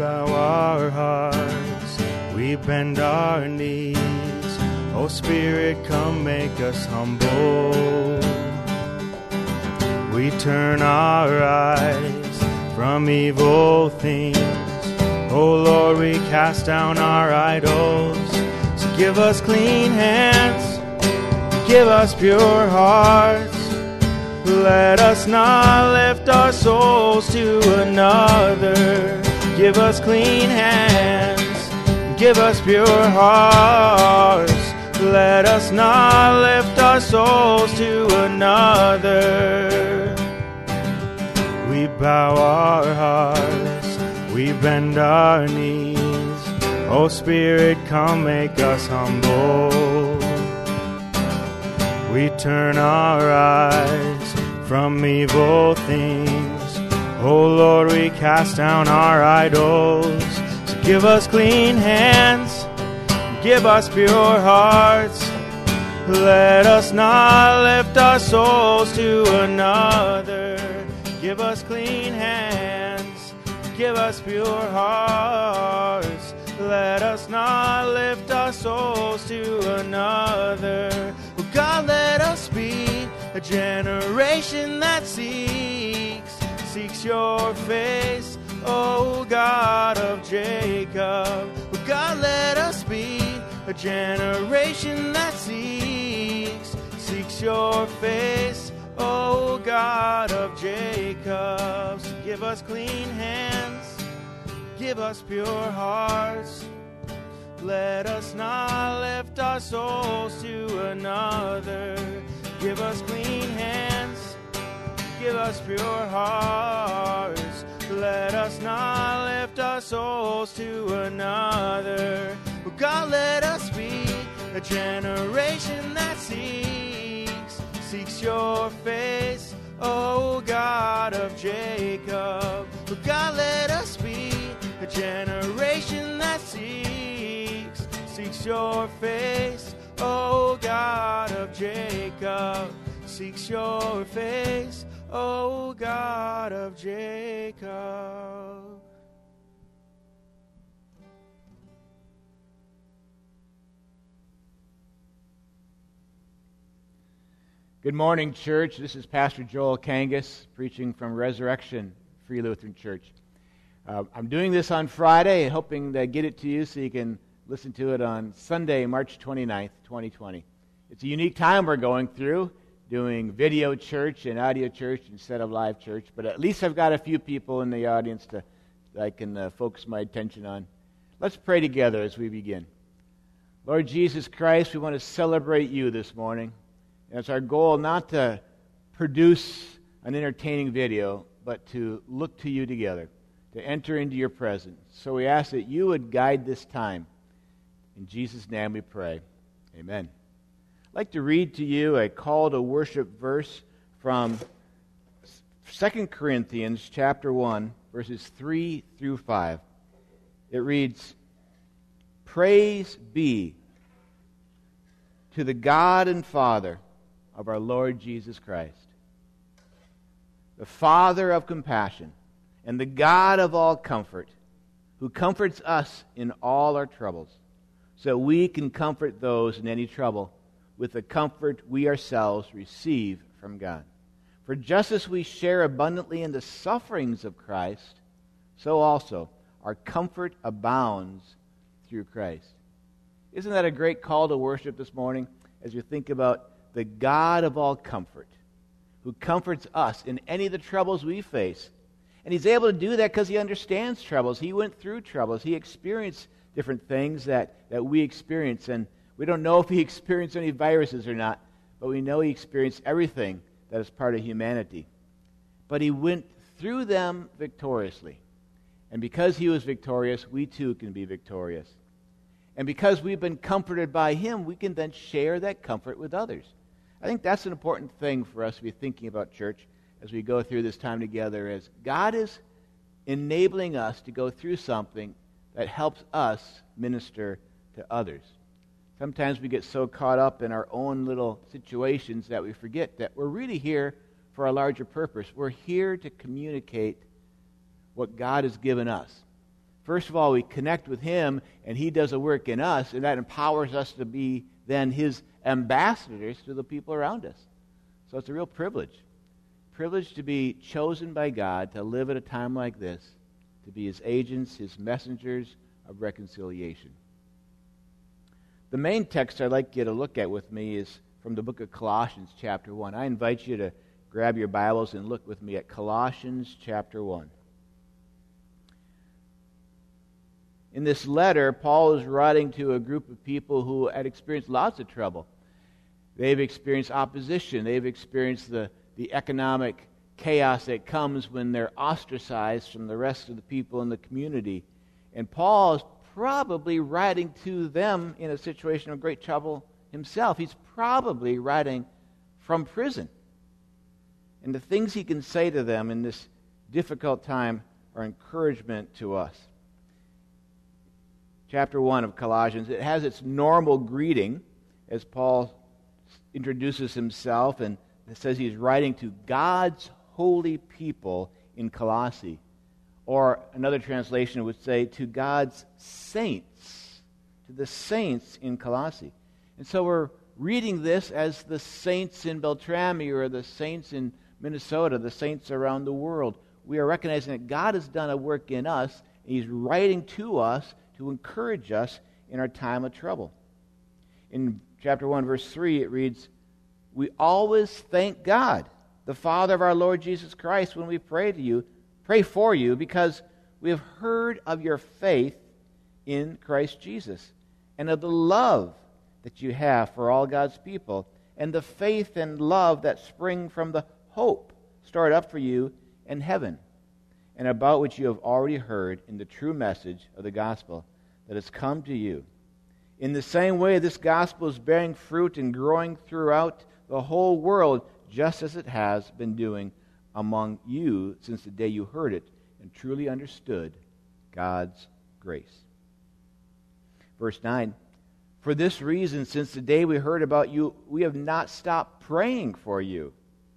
bow our hearts, we bend our knees. Oh Spirit, come make us humble. We turn our eyes from evil things. Oh Lord, we cast down our idols. So give us clean hands, give us pure hearts. Let us not lift our souls to another. Give us clean hands, give us pure hearts. Let us not lift our souls to another. We bow our hearts, we bend our knees. Oh Spirit, come make us humble. We turn our eyes from evil things. Oh Lord, we cast down our idols. So give us clean hands, give us pure hearts. Let us not lift our souls to another. Give us clean hands, give us pure hearts. Let us not lift our souls to another. Oh God, let us be a generation that seeks your face, oh God of Jacob. Oh God, let us be a generation that seeks your face, oh God of Jacob. So give us clean hands, give us pure hearts. Let us not lift our souls to another. Give us clean hands, give us pure hearts. Let us not lift our souls to another. Oh God, let us be a generation that seeks your face, oh God of Jacob. Oh God, let us be a generation that seeks your face, oh God of Jacob. Seeks your face, oh God of Jacob. Good morning, church. This is Pastor Joel Kangas preaching from Resurrection Free Lutheran Church. I'm doing this on Friday, hoping to get it to you so you can listen to it on Sunday, March 29th, 2020. It's a unique time we're going through, doing video church and audio church instead of live church, but at least I've got a few people in the audience that I can focus my attention on. Let's pray together as we begin. Lord Jesus Christ, we want to celebrate you this morning. And it's our goal not to produce an entertaining video, but to look to you together, to enter into your presence. So we ask that you would guide this time. In Jesus' name we pray. Amen. I'd like to read to you a call to worship verse from 2 Corinthians chapter 1, verses 3 through 5. It reads, "Praise be to the God and Father of our Lord Jesus Christ, the Father of compassion and the God of all comfort, who comforts us in all our troubles, so we can comfort those in any trouble with the comfort we ourselves receive from God. For just as we share abundantly in the sufferings of Christ, so also our comfort abounds through Christ." Isn't that a great call to worship this morning as you think about the God of all comfort, who comforts us in any of the troubles we face? And He's able to do that because He understands troubles. He went through troubles. He experienced different things that we experience. And we don't know if He experienced any viruses or not, but we know He experienced everything that is part of humanity. But He went through them victoriously. And because He was victorious, we too can be victorious. And because we've been comforted by Him, we can then share that comfort with others. I think that's an important thing for us to be thinking about, church, as we go through this time together, as God is enabling us to go through something that helps us minister to others. Sometimes we get so caught up in our own little situations that we forget that we're really here for a larger purpose. We're here to communicate what God has given us. First of all, we connect with Him, and He does a work in us, and that empowers us to be then His ambassadors to the people around us. So it's a real privilege. Privilege to be chosen by God to live at a time like this, to be His agents, His messengers of reconciliation. The main text I'd like you to look at with me is from the book of Colossians chapter 1. I invite you to grab your Bibles and look with me at Colossians chapter 1. In this letter, Paul is writing to a group of people who had experienced lots of trouble. They've experienced opposition. They've experienced the economic chaos that comes when they're ostracized from the rest of the people in the community. And Paul is probably writing to them in a situation of great trouble himself. He's probably writing from prison. And the things he can say to them in this difficult time are encouragement to us. Chapter 1 of Colossians, it has its normal greeting as Paul introduces himself, and it says he's writing to God's holy people in Colossae. Or another translation would say to God's saints, to the saints in Colossae. And so we're reading this as the saints in Beltrami or the saints in Minnesota, the saints around the world. We are recognizing that God has done a work in us, and He's writing to us to encourage us in our time of trouble. In chapter 1, verse 3, it reads, "We always thank God, the Father of our Lord Jesus Christ, when we pray for you, because we have heard of your faith in Christ Jesus, and of the love that you have for all God's people, and the faith and love that spring from the hope stored up for you in heaven, and about which you have already heard in the true message of the gospel that has come to you. In the same way, this gospel is bearing fruit and growing throughout the whole world, just as it has been doing among you since the day you heard it and truly understood God's grace." Verse 9, "For this reason, since the day we heard about you, we have not stopped praying for you.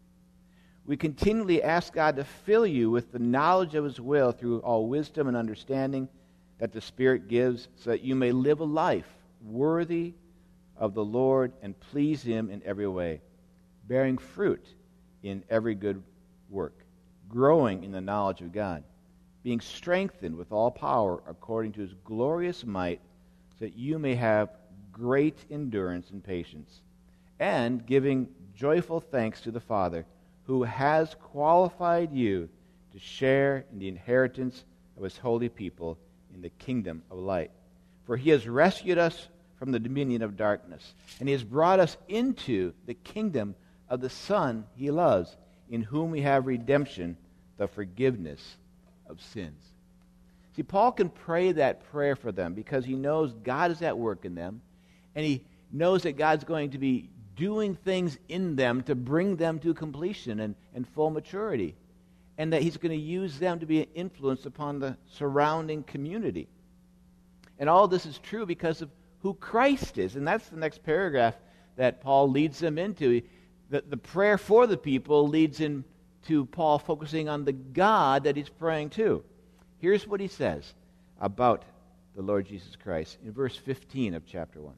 We continually ask God to fill you with the knowledge of His will through all wisdom and understanding that the Spirit gives, so that you may live a life worthy of the Lord and please Him in every way, bearing fruit in every good work, growing in the knowledge of God, being strengthened with all power according to His glorious might, so that you may have great endurance and patience, and giving joyful thanks to the Father, who has qualified you to share in the inheritance of His holy people in the kingdom of light. For He has rescued us from the dominion of darkness, and He has brought us into the kingdom of the Son He loves, in whom we have redemption, the forgiveness of sins." See, Paul can pray that prayer for them because he knows God is at work in them, and he knows that God's going to be doing things in them to bring them to completion and full maturity, and that He's going to use them to be an influence upon the surrounding community. And all this is true because of who Christ is, and that's the next paragraph that Paul leads them into. The prayer for the people leads into Paul focusing on the God that he's praying to. Here's what he says about the Lord Jesus Christ in verse 15 of chapter 1.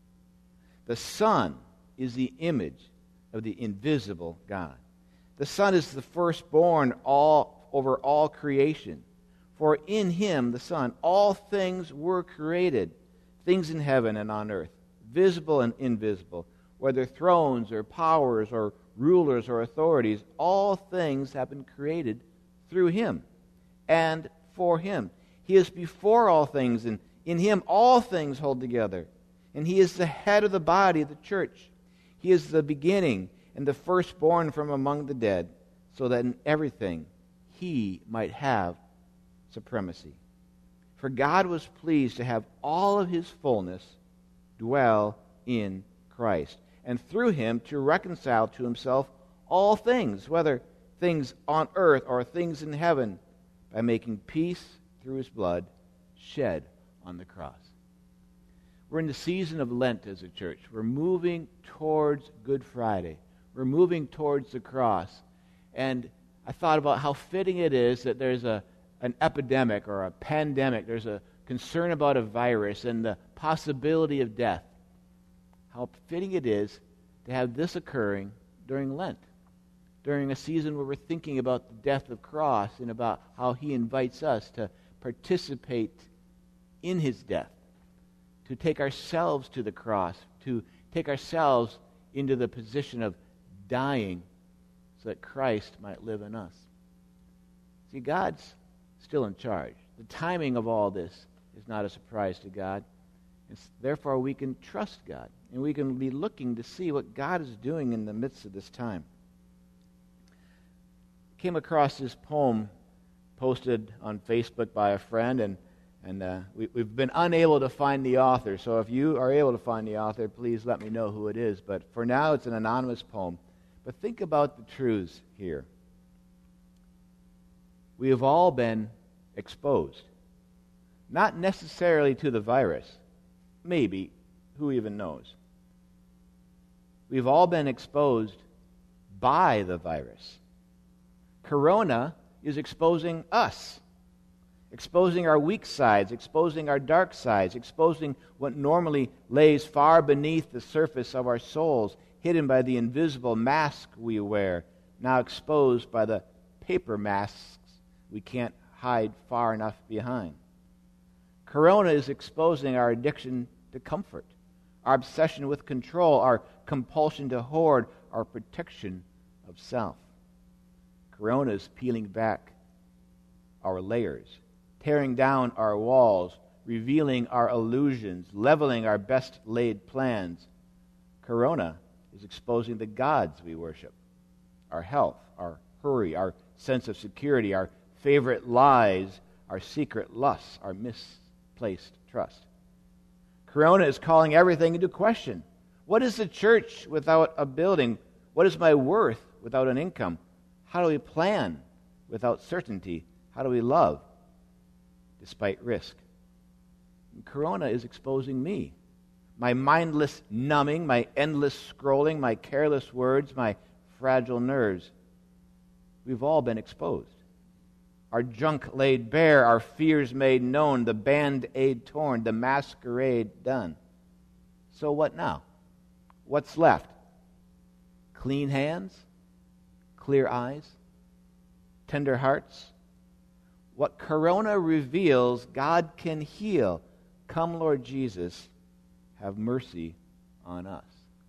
"The Son is the image of the invisible God. The Son is the firstborn over all creation. For in Him, the Son, all things were created, things in heaven and on earth, visible and invisible, whether thrones or powers or rulers or authorities, all things have been created through Him and for Him. He is before all things, and in Him all things hold together. And He is the head of the body, the church. He is the beginning and the firstborn from among the dead, so that in everything He might have supremacy. For God was pleased to have all of His fullness dwell in Christ, and through Him to reconcile to Himself all things, whether things on earth or things in heaven, by making peace through His blood shed on the cross." We're in the season of Lent as a church. We're moving towards Good Friday. We're moving towards the cross. And I thought about how fitting it is that there's a an epidemic or a pandemic, there's a concern about a virus and the possibility of death, how fitting it is to have this occurring during Lent, during a season where we're thinking about the death of cross and about how he invites us to participate in his death, to take ourselves to the cross, to take ourselves into the position of dying so that Christ might live in us. See, God's still in charge. The timing of all this is not a surprise to God. Therefore, we can trust God, and we can be looking to see what God is doing in the midst of this time. Came across this poem posted on Facebook by a friend, and we've been unable to find the author. So if you are able to find the author, please let me know who it is. But for now, it's an anonymous poem. But think about the truths here. We have all been exposed. Not necessarily to the virus. Maybe. Who even knows? We've all been exposed by the virus. Corona is exposing us. Exposing our weak sides, exposing our dark sides, exposing what normally lays far beneath the surface of our souls, hidden by the invisible mask we wear, now exposed by the paper masks we can't hide far enough behind. Corona is exposing our addiction to comfort, our obsession with control, our compulsion to hoard, our protection of self. Corona is peeling back our layers, tearing down our walls, revealing our illusions, leveling our best laid plans. Corona is exposing the gods we worship, our health, our hurry, our sense of security, our favorite lies, our secret lusts, our misplaced trust. Corona is calling everything into question. What is the church without a building? What is my worth without an income? How do we plan without certainty? How do we love despite risk? And Corona is exposing me. My mindless numbing, my endless scrolling, my careless words, my fragile nerves. We've all been exposed. Our junk laid bare, our fears made known, the band-aid torn, the masquerade done. So what now? What's left? Clean hands? Clear eyes? Tender hearts? What Corona reveals, God can heal. Come, Lord Jesus, have mercy on us.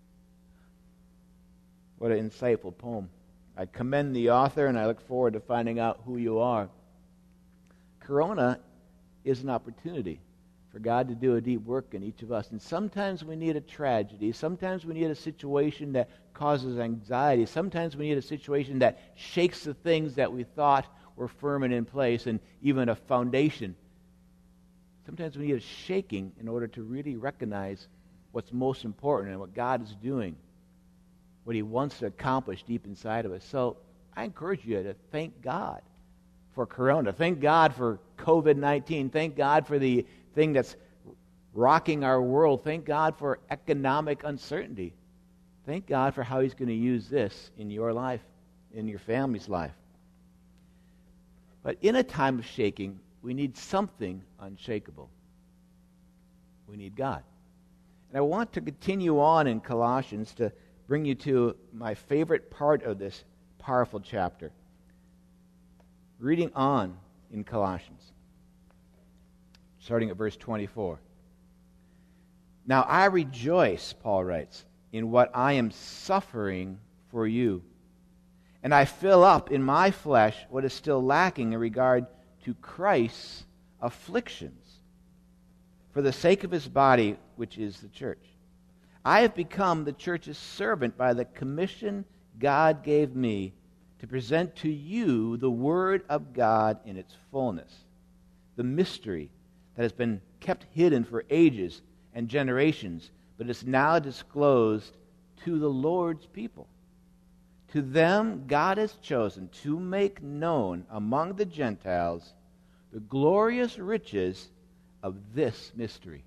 What an insightful poem. I commend the author, and I look forward to finding out who you are. Corona is an opportunity for God to do a deep work in each of us. And sometimes we need a tragedy. Sometimes we need a situation that causes anxiety. Sometimes we need a situation that shakes the things that we thought were firm and in place, and even a foundation. Sometimes we need a shaking in order to really recognize what's most important and what God is doing, what he wants to accomplish deep inside of us. So I encourage you to thank God for Corona. Thank God for COVID-19. Thank God for the thing that's rocking our world. Thank God for economic uncertainty. Thank God for how he's going to use this in your life, in your family's life. But in a time of shaking, we need something unshakable. We need God. And I want to continue on in Colossians to bring you to my favorite part of this powerful chapter. Reading on in Colossians, starting at verse 24. Now I rejoice, Paul writes, in what I am suffering for you, and I fill up in my flesh what is still lacking in regard to Christ's afflictions for the sake of his body, which is the church. I have become the church's servant by the commission God gave me to present to you the Word of God in its fullness, the mystery that has been kept hidden for ages and generations, but is now disclosed to the Lord's people. To them God has chosen to make known among the Gentiles the glorious riches of this mystery,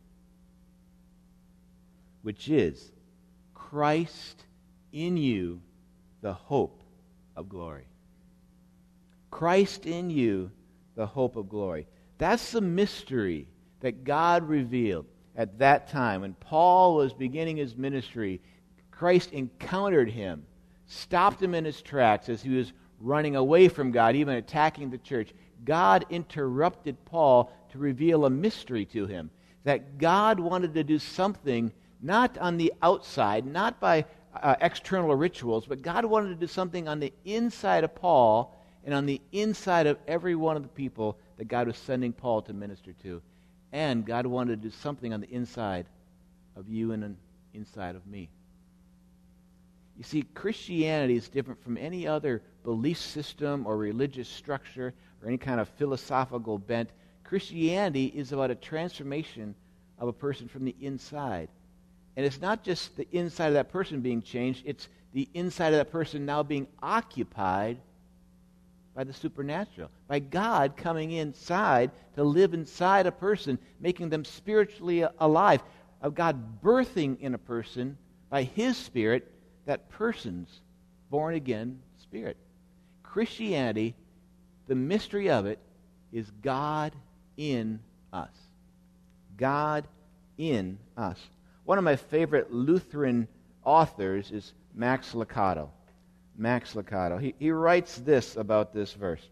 which is Christ in you, the hope of glory. Christ in you, the hope of glory. That's the mystery that God revealed at that time. When Paul was beginning his ministry, Christ encountered him, stopped him in his tracks as he was running away from God, even attacking the church. God interrupted Paul to reveal a mystery to him, that God wanted to do something not on the outside, not by external rituals, but God wanted to do something on the inside of Paul and on the inside of every one of the people that God was sending Paul to minister to. And God wanted to do something on the inside of you and inside of me. You see, Christianity is different from any other belief system or religious structure or any kind of philosophical bent. Christianity is about a transformation of a person from the inside. And it's not just the inside of that person being changed, it's the inside of that person now being occupied by the supernatural, by God coming inside to live inside a person, making them spiritually alive, of God birthing in a person by His Spirit that person's born-again spirit. Christianity, the mystery of it, is God in us. God in us. One of my favorite Lutheran authors is Max Lucado. Max Lucado. He writes this about this verse.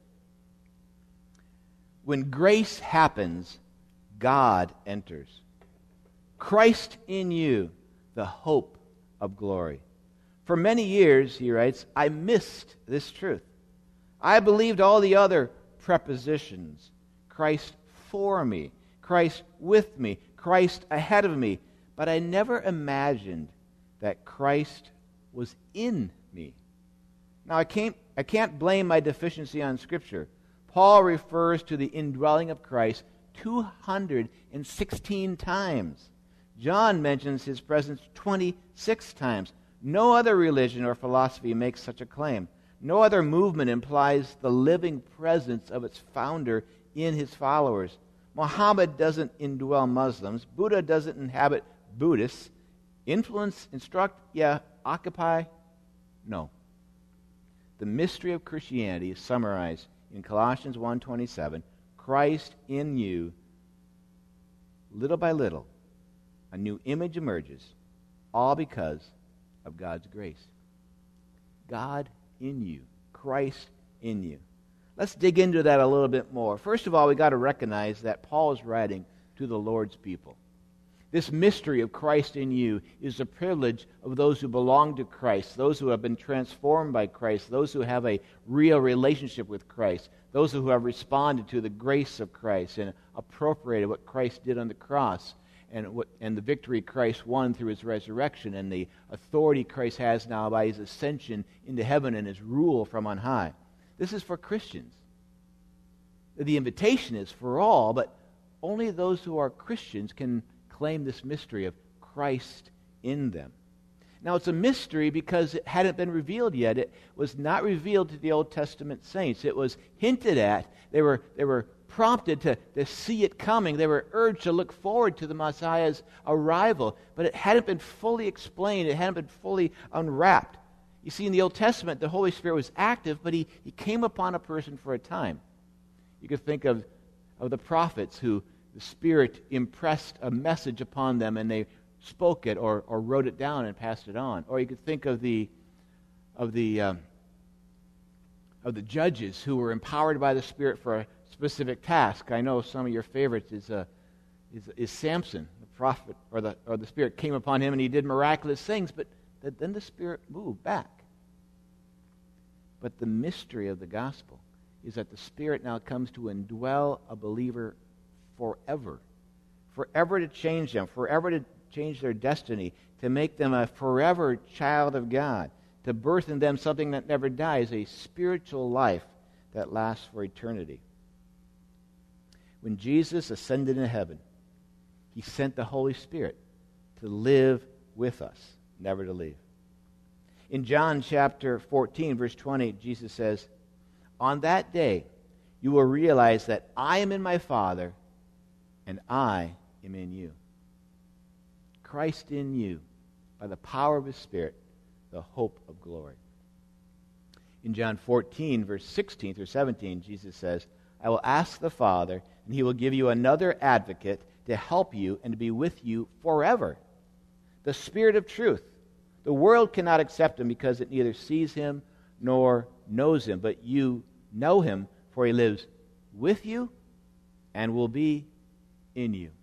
When grace happens, God enters. Christ in you, the hope of glory. For many years, he writes, I missed this truth. I believed all the other prepositions. Christ for me, Christ with me, Christ ahead of me. But I never imagined that Christ was in me. Now, I can't blame my deficiency on Scripture. Paul refers to the indwelling of Christ 216 times. John mentions his presence 26 times. No other religion or philosophy makes such a claim. No other movement implies the living presence of its founder in his followers. Muhammad doesn't indwell Muslims. Buddha doesn't inhabit Buddhists. Influence, instruct, yeah. Occupy, no. The mystery of Christianity is summarized in Colossians 1:27. Christ in you, little by little, a new image emerges, all because of God's grace. God in you, Christ in you. Let's dig into that a little bit more. First of all, we've got to recognize that Paul is writing to the Lord's people. This mystery of Christ in you is the privilege of those who belong to Christ, those who have been transformed by Christ, those who have a real relationship with Christ, those who have responded to the grace of Christ and appropriated what Christ did on the cross and the victory Christ won through His resurrection and the authority Christ has now by His ascension into heaven and His rule from on high. This is for Christians. The invitation is for all, but only those who are Christians can claim this mystery of Christ in them. Now, it's a mystery because it hadn't been revealed yet. It was not revealed to the Old Testament saints. It was hinted at. They were prompted to see it coming. They were urged to look forward to the Messiah's arrival, but it hadn't been fully explained. It hadn't been fully unwrapped. You see, in the Old Testament, the Holy Spirit was active, but he came upon a person for a time. You could think of the prophets who the Spirit impressed a message upon them and they spoke it or wrote it down and passed it on. Or you could think of the judges who were empowered by the Spirit for a specific task. I know some of your favorites is Samson, the prophet, or the Spirit came upon him and he did miraculous things, but then the Spirit moved back. But the mystery of the gospel is that the Spirit now comes to indwell a believer forever to change them, forever to change their destiny, to make them a forever child of God, to birth in them something that never dies, a spiritual life that lasts for eternity. When Jesus ascended into heaven, He sent the Holy Spirit to live with us, never to leave. In John chapter 14, verse 20, Jesus says, "On that day you will realize that I am in my Father, and I am in you." Christ in you, by the power of His Spirit, the hope of glory. In John 14, verse 16 through 17, Jesus says, I will ask the Father, and he will give you another advocate to help you and to be with you forever. The Spirit of truth. The world cannot accept him because it neither sees him nor knows him, but you know him, for he lives with you and will be in you.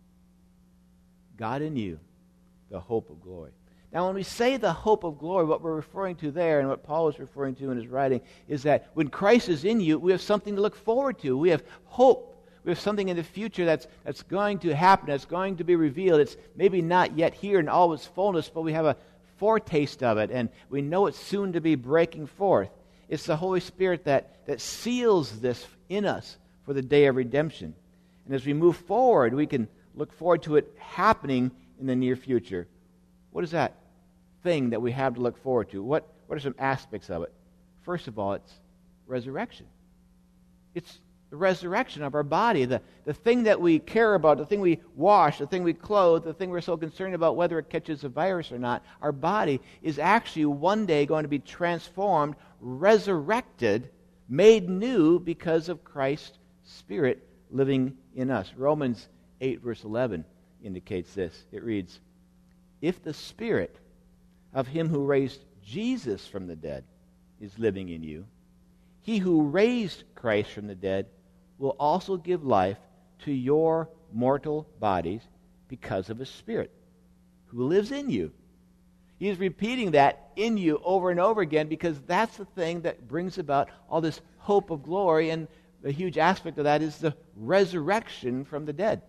God in you, the hope of glory. Now, when we say the hope of glory, what we're referring to there and what Paul is referring to in his writing is that when Christ is in you, we have something to look forward to. We have hope. We have something in the future that's going to happen, that's going to be revealed. It's maybe not yet here in all its fullness, but we have a foretaste of it, and we know it's soon to be breaking forth. It's the Holy Spirit that seals this in us for the day of redemption. And as we move forward, we can look forward to it happening in the near future. What is that thing that we have to look forward to? What are some aspects of it? First of all, it's resurrection. It's the resurrection of our body, the thing that we care about, the thing we wash, the thing we clothe, the thing we're so concerned about whether it catches a virus or not. Our body is actually one day going to be transformed, resurrected, made new because of Christ's Spirit living in us. Romans 8 verse 11 indicates this. It reads, if the Spirit of him who raised Jesus from the dead is living in you, he who raised Christ from the dead will also give life to your mortal bodies because of his Spirit who lives in you. He's repeating that in you over and over again because that's the thing that brings about all this hope of glory, and the huge aspect of that is the resurrection from the dead.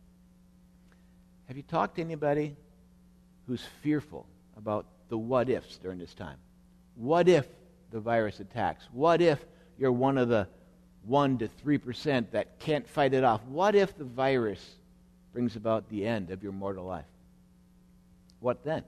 Have you talked to anybody who's fearful about the what-ifs during this time? What if the virus attacks? What if you're one of the 1 to 3% that can't fight it off? What if the virus brings about the end of your mortal life? What then?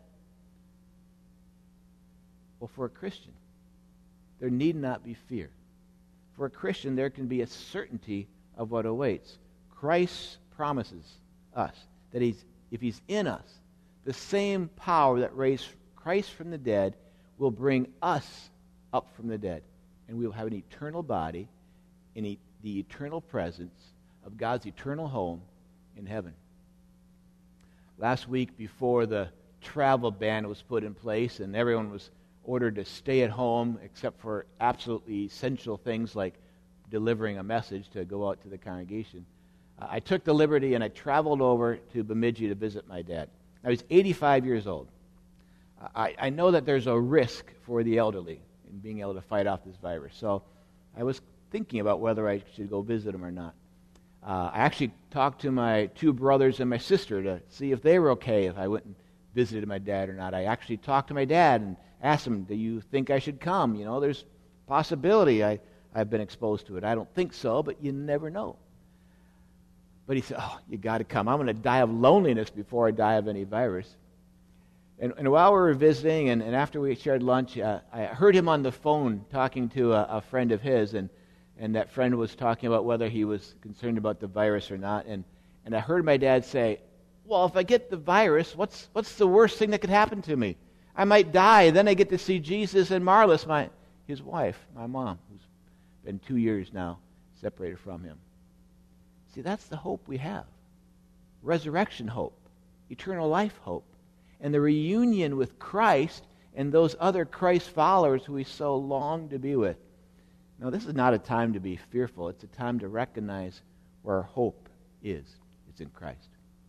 Well, for a Christian, there need not be fear. For a Christian, there can be a certainty of what awaits. Christ promises us that if he's in us, the same power that raised Christ from the dead will bring us up from the dead. And we will have an eternal body in the eternal presence of God's eternal home in heaven. Last week, before the travel ban was put in place and everyone was ordered to stay at home except for absolutely essential things like delivering a message to go out to the congregation, I took the liberty and I traveled over to Bemidji to visit my dad. I was 85 years old. I know that there's a risk for the elderly in being able to fight off this virus. So I was thinking about whether I should go visit him or not. I actually talked to my 2 brothers and my sister to see if they were okay if I went and visited my dad or not. I actually talked to my dad and asked him, do you think I should come? You know, there's a possibility I've been exposed to it. I don't think so, but you never know. But he said, oh, you got to come. I'm going to die of loneliness before I die of any virus. And while we were visiting and after we shared lunch, I heard him on the phone talking to a friend of his, and that friend was talking about whether he was concerned about the virus or not. And I heard my dad say, well, if I get the virus, what's the worst thing that could happen to me? I might die, then I get to see Jesus and Marlis, his wife, my mom, who's been 2 years now separated from him. See, that's the hope we have. Resurrection hope, eternal life hope, and the reunion with Christ and those other Christ followers who we so long to be with. Now, this is not a time to be fearful. It's a time to recognize where our hope is. It's in Christ.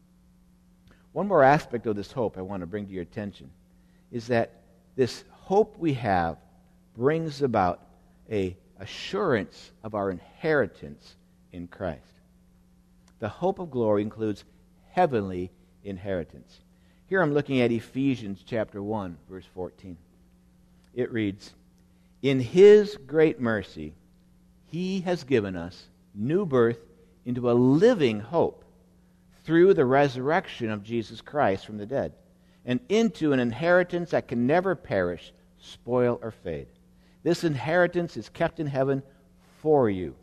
One more aspect of this hope I want to bring to your attention is that this hope we have brings about an assurance of our inheritance in Christ. The hope of glory includes heavenly inheritance. Here I'm looking at Ephesians chapter 1, verse 14. It reads, in his great mercy, he has given us new birth into a living hope through the resurrection of Jesus Christ from the dead, and into an inheritance that can never perish, spoil, or fade. This inheritance is kept in heaven for you.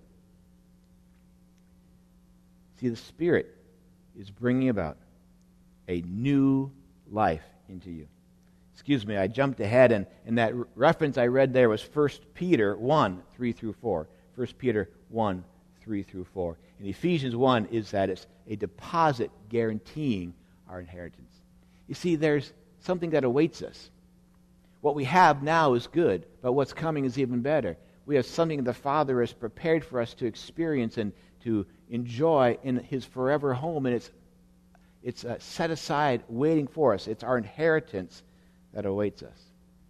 See, the Spirit is bringing about a new life into you. Excuse me, I jumped ahead, and that reference I read there was 1 Peter 1, 3 through 4. 1 Peter 1, 3 through 4. And Ephesians 1 is that it's a deposit guaranteeing our inheritance. You see, there's something that awaits us. What we have now is good, but what's coming is even better. We have something the Father has prepared for us to experience and to enjoy in His forever home, and it's set aside waiting for us. It's our inheritance that awaits us.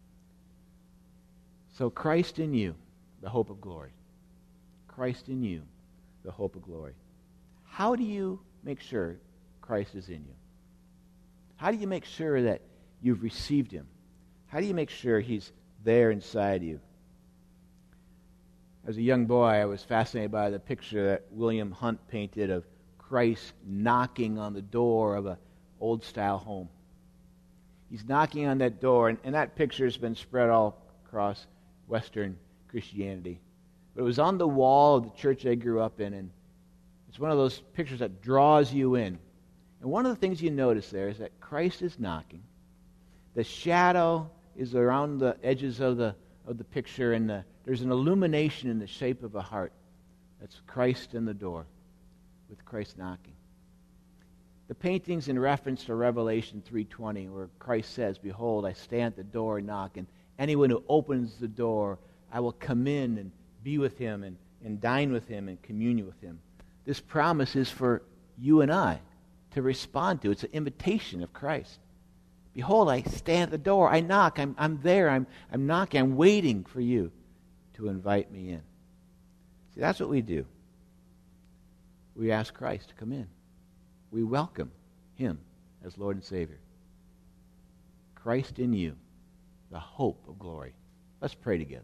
So Christ in you, the hope of glory. Christ in you, the hope of glory. How do you make sure Christ is in you? How do you make sure that you've received Him? How do you make sure He's there inside you? As a young boy, I was fascinated by the picture that William Hunt painted of Christ knocking on the door of an old-style home. He's knocking on that door, and that picture has been spread all across Western Christianity. But it was on the wall of the church I grew up in, and it's one of those pictures that draws you in. And one of the things you notice there is that Christ is knocking. The shadow is around the edges of the picture, and there's an illumination in the shape of a heart. That's Christ in the door, with Christ knocking. The painting's in reference to Revelation 3:20, where Christ says, "Behold, I stand at the door and knock, and anyone who opens the door, I will come in and be with him and dine with him and commune with him." This promise is for you and I to respond to. It's an invitation of Christ. Behold, I stand at the door. I knock. I'm there. I'm knocking. I'm waiting for you to invite me in. See, that's what we do. We ask Christ to come in. We welcome Him as Lord and Savior. Christ in you, the hope of glory. Let's pray together.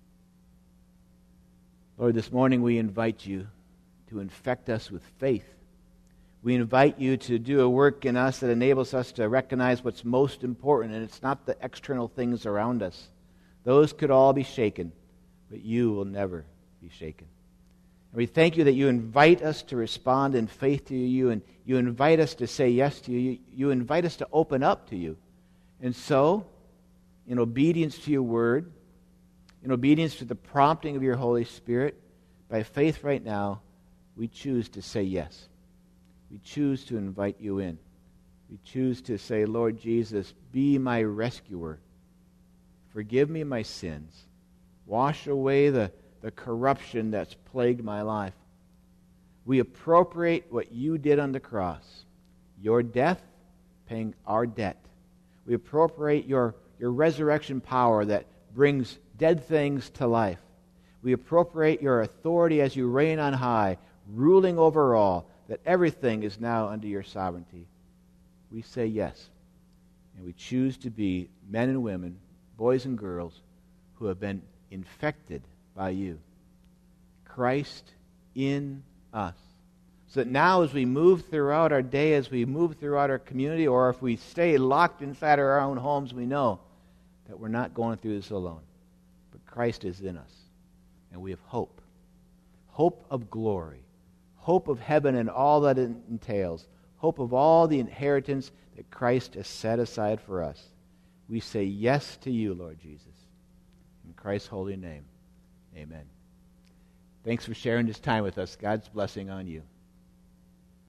Lord, this morning we invite you to infect us with faith. We invite you to do a work in us that enables us to recognize what's most important, and it's not the external things around us. Those could all be shaken, but you will never be shaken. And we thank you that you invite us to respond in faith to you, and you invite us to say yes to you. You invite us to open up to you. And so, in obedience to your word, in obedience to the prompting of your Holy Spirit, by faith right now, we choose to say yes. We choose to invite you in. We choose to say, Lord Jesus, be my rescuer. Forgive me my sins. Wash away the corruption that's plagued my life. We appropriate what you did on the cross, your death paying our debt. We appropriate your resurrection power that brings dead things to life. We appropriate your authority as you reign on high, ruling over all, that everything is now under your sovereignty. We say yes, and we choose to be men and women, boys and girls, who have been infected by you. Christ in us. So that now as we move throughout our day, as we move throughout our community, or if we stay locked inside our own homes, we know that we're not going through this alone. But Christ is in us, and we have hope. Hope of glory. Hope of heaven and all that it entails. Hope of all the inheritance that Christ has set aside for us. We say yes to you, Lord Jesus. In Christ's holy name, amen. Thanks for sharing this time with us. God's blessing on you.